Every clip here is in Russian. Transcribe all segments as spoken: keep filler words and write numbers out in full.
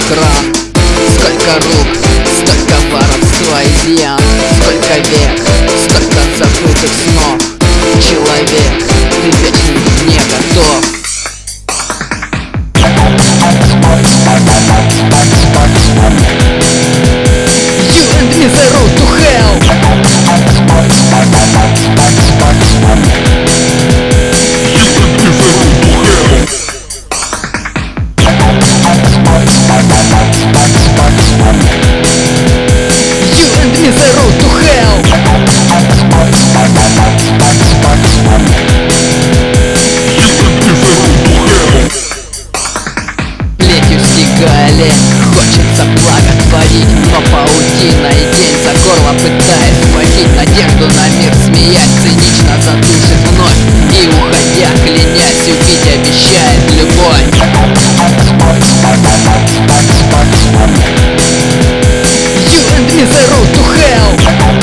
экран. Сколько рук, столько воровства и изъян. Сколько век, столько забытых снов. Человек, ты вечно не готов. You and me the road to hell. You and me the road to hell. Плетью стигали, хочется благо творить, но паутиной день за горло пытаясь схватить. Надежду на мир, смеясь, цинично задушит вновь. И уходя, клянясь, убить обещает любовь. You and me the road to hell.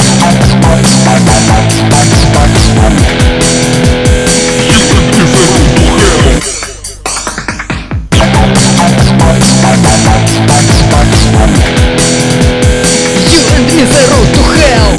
You and me the road to hell.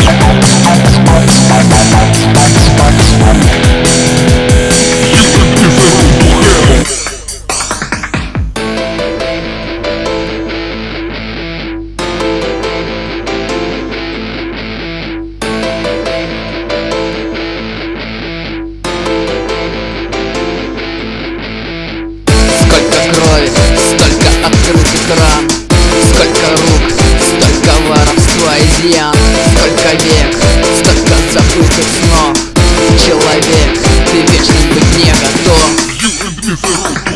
Сколько крови, столько открытых ран. Сколько рук, столько воровства и изъян. Сколько век, столько забытых снов. Человек, ты вечно быть не готов.